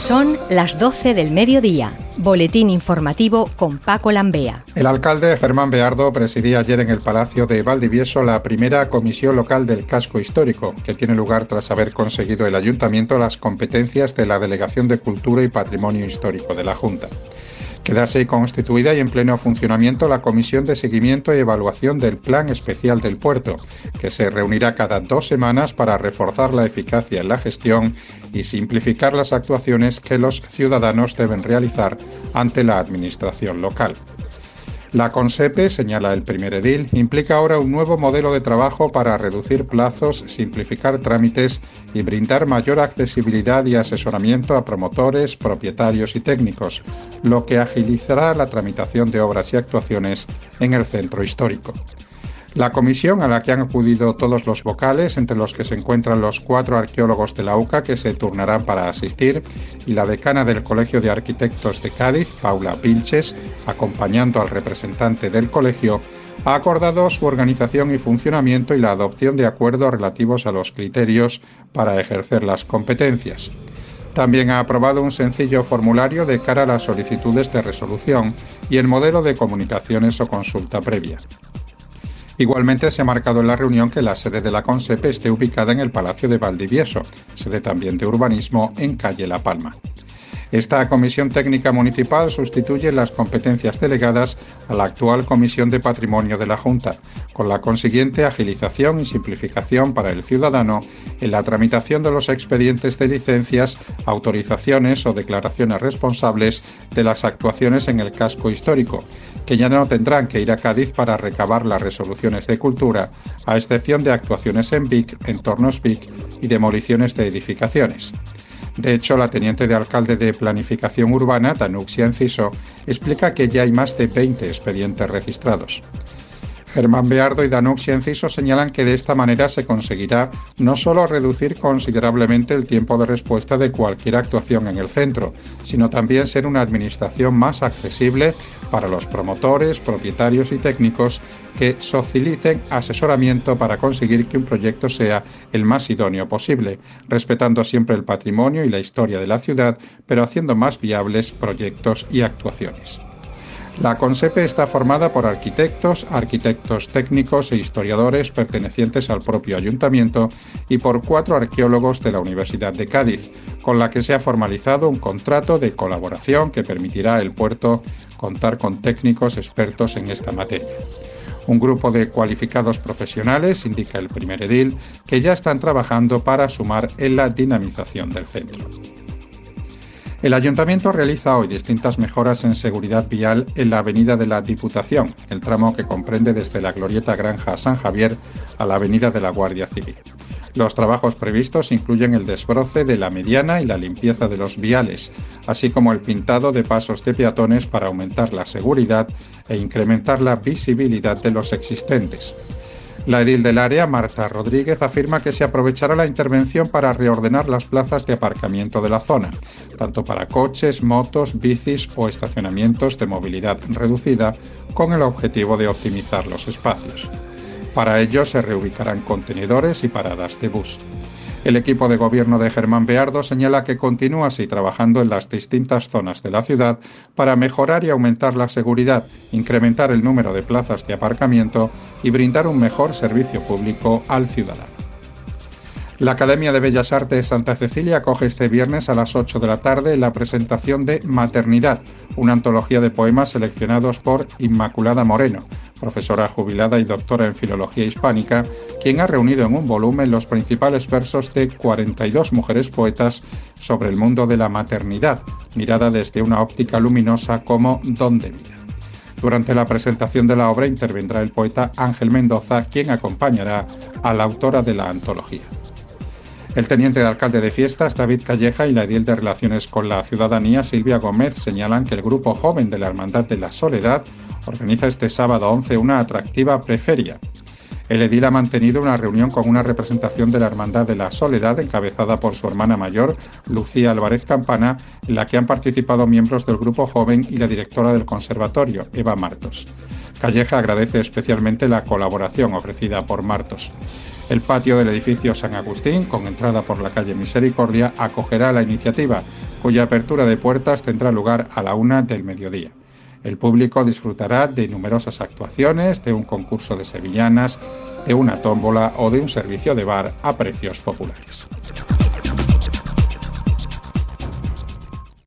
Son las 12 del mediodía. Boletín informativo con Paco Lambea. El alcalde Germán Beardo presidía ayer en el Palacio de Valdivieso la primera comisión local del casco histórico, que tiene lugar tras haber conseguido el ayuntamiento las competencias de la Delegación de Cultura y Patrimonio Histórico de la Junta. Queda así constituida y en pleno funcionamiento la Comisión de Seguimiento y Evaluación del Plan Especial del Puerto, que se reunirá cada 2 semanas para reforzar la eficacia en la gestión y simplificar las actuaciones que los ciudadanos deben realizar ante la administración local. La Consepe, señala el primer edil, implica ahora un nuevo modelo de trabajo para reducir plazos, simplificar trámites y brindar mayor accesibilidad y asesoramiento a promotores, propietarios y técnicos, lo que agilizará la tramitación de obras y actuaciones en el centro histórico. La comisión, a la que han acudido todos los vocales, entre los que se encuentran los 4 arqueólogos de la UCA que se turnarán para asistir, y la decana del Colegio de Arquitectos de Cádiz, Paula Vilches, acompañando al representante del colegio, ha acordado su organización y funcionamiento y la adopción de acuerdos relativos a los criterios para ejercer las competencias. También ha aprobado un sencillo formulario de cara a las solicitudes de resolución y el modelo de comunicaciones o consulta previa. Igualmente se ha marcado en la reunión que la sede de la Consepe esté ubicada en el Palacio de Valdivieso, sede también de urbanismo en calle La Palma. Esta Comisión Técnica Municipal sustituye las competencias delegadas a la actual Comisión de Patrimonio de la Junta, con la consiguiente agilización y simplificación para el ciudadano en la tramitación de los expedientes de licencias, autorizaciones o declaraciones responsables de las actuaciones en el casco histórico, que ya no tendrán que ir a Cádiz para recabar las resoluciones de cultura, a excepción de actuaciones en BIC, entornos BIC y demoliciones de edificaciones. De hecho, la teniente de alcalde de Planificación Urbana, Danuxia Enciso, explica que ya hay más de 20 expedientes registrados. Germán Beardo y Danuxia Enciso señalan que de esta manera se conseguirá no solo reducir considerablemente el tiempo de respuesta de cualquier actuación en el centro, sino también ser una administración más accesible para los promotores, propietarios y técnicos que faciliten asesoramiento para conseguir que un proyecto sea el más idóneo posible, respetando siempre el patrimonio y la historia de la ciudad, pero haciendo más viables proyectos y actuaciones. La Consepe está formada por arquitectos técnicos e historiadores pertenecientes al propio ayuntamiento y por 4 arqueólogos de la Universidad de Cádiz, con la que se ha formalizado un contrato de colaboración que permitirá al puerto contar con técnicos expertos en esta materia. Un grupo de cualificados profesionales, indica el primer edil, que ya están trabajando para sumar en la dinamización del centro. El Ayuntamiento realiza hoy distintas mejoras en seguridad vial en la Avenida de la Diputación, el tramo que comprende desde la Glorieta Granja San Javier a la Avenida de la Guardia Civil. Los trabajos previstos incluyen el desbroce de la mediana y la limpieza de los viales, así como el pintado de pasos de peatones para aumentar la seguridad e incrementar la visibilidad de los existentes. La edil del área, Marta Rodríguez, afirma que se aprovechará la intervención para reordenar las plazas de aparcamiento de la zona, tanto para coches, motos, bicis o estacionamientos de movilidad reducida, con el objetivo de optimizar los espacios. Para ello se reubicarán contenedores y paradas de bus. El equipo de gobierno de Germán Beardo señala que continúa así trabajando en las distintas zonas de la ciudad para mejorar y aumentar la seguridad, incrementar el número de plazas de aparcamiento y brindar un mejor servicio público al ciudadano. La Academia de Bellas Artes Santa Cecilia acoge este viernes a las 8 de la tarde la presentación de Maternidad, una antología de poemas seleccionados por Inmaculada Moreno, profesora jubilada y doctora en Filología Hispánica, quien ha reunido en un volumen los principales versos de 42 mujeres poetas sobre el mundo de la maternidad, mirada desde una óptica luminosa como don de vida. Durante la presentación de la obra intervendrá el poeta Ángel Mendoza, quien acompañará a la autora de la antología. El teniente de alcalde de Fiestas, David Calleja, y la edil de Relaciones con la Ciudadanía, Silvia Gómez, señalan que el grupo joven de la Hermandad de la Soledad organiza este sábado 11 una atractiva preferia. El edil ha mantenido una reunión con una representación de la Hermandad de la Soledad, encabezada por su hermana mayor, Lucía Álvarez Campana, en la que han participado miembros del grupo joven y la directora del conservatorio, Eva Martos. Calleja agradece especialmente la colaboración ofrecida por Martos. El patio del edificio San Agustín, con entrada por la calle Misericordia, acogerá la iniciativa, cuya apertura de puertas tendrá lugar a la 1 del mediodía. El público disfrutará de numerosas actuaciones, de un concurso de sevillanas, de una tómbola o de un servicio de bar a precios populares.